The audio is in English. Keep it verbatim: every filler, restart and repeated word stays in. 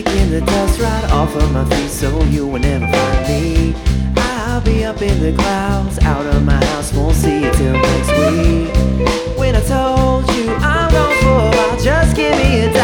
shaking the dust right off of my feet, so you will never find me. I'll be up in the clouds, out of my house, won't see you till next week.